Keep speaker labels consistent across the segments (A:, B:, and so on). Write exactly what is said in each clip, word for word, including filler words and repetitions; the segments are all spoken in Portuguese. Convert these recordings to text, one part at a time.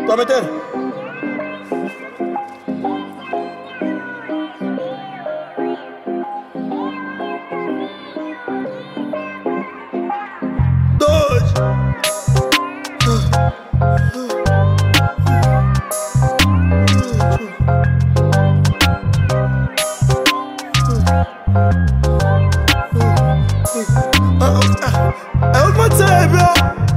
A: Tô a meter? Dois. É última time, bro.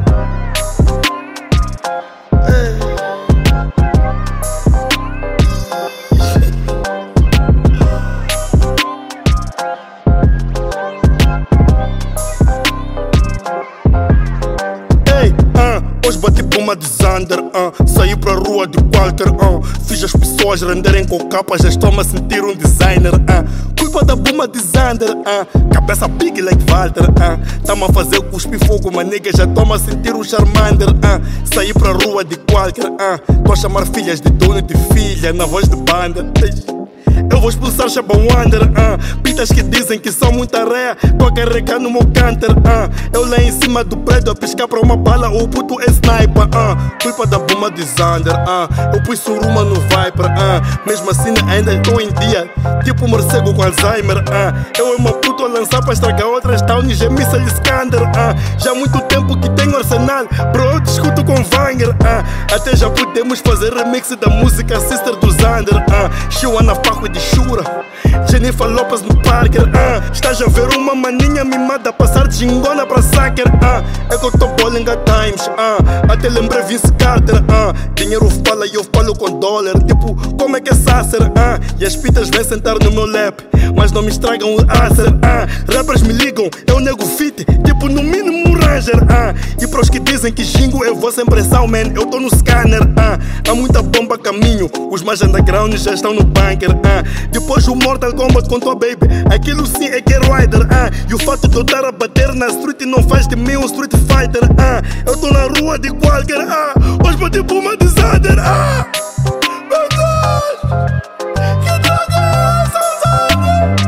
A: Hoje bati puma de Zander, uh. saí pra rua de Walter, uh. fiz as pessoas renderem com capas, já estou-me a sentir um designer. Uh. Culpa da puma de Zander, uh. cabeça big like Walter, uh. tamo a fazer cuspir fogo, mas nigga, já estou-me a sentir um Charmander. Uh. Saí pra rua de qualquer, uh. tô a chamar filhas de dono de filha, na voz de banda. Eu vou expulsar Chaba Wander, uh. Pitas que dizem que são muita ré, tô a carregar no meu canter, uh. Eu lá em cima do prédio a piscar pra uma bala, o puto é sniper, uh. Culpa da bomba de Zander, uh. eu pus suruma no Viper, uh. mesmo assim ainda estou em dia, tipo morcego com Alzheimer, uh. Eu e meu puto a lançar pra estragar outras towns, é missile Scander, uh. Já há muito tempo que tenho arsenal, bro, eu discuto com Vanger, uh. Até já podemos fazer remix da música Sister do Zander, uh. Chihuana Faco de Shura, Jennifer Lopez no Parker, uh. Estás a ver uma maninha mimada passar de gingona pra Sacker, uh. É que eu tô bowling at times, uh. Até lembrei Vince Carter, uh. Dinheiro fala e eu falo com dólar, tipo, como é que é Sasser, uh. E as pitas vêm sentar no meu lap, mas não me estragam o Acer, uh. Rappers me ligam, eu nego fit, tipo no mínimo Ranger, uh. E pros que dizem que jingo é vossa impressão, man, eu tô no scanner, uh. Há muita bomba a caminho, os mais underground já estão no bunker, uh. Depois o Mortal Kombat com tua baby, aquilo sim é que é rider, uh. E o fato de eu estar a bater na street não faz de mim um street fighter, uh. Eu tô na rua de qualquer, uh. Hoje bati puma de Zander, uh. Meu Deus, que droga é essa, Zander?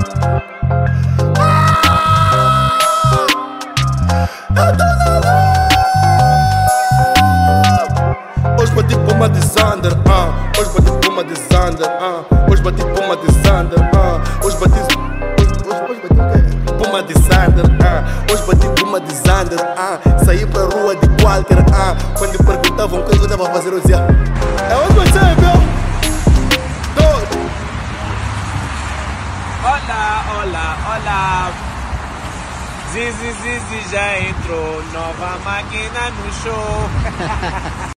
A: Ah, eu tô na rua. Hoje bati puma de Zander, uh. Hoje bati puma de Zander, uh. Hoje bati puma de Zander, uh. Hoje bati hoje, hoje, hoje bati o quê? Puma de Zander, uh. Hoje bati puma de Zander, uh. Saí pra rua de qualquer, uh. Quando me perguntavam o que eu estava a fazer, eu dizia, é onde você é, meu? Doido.
B: Olá, olá, olá. Zizi, Zizi já entrou, nova máquina no show.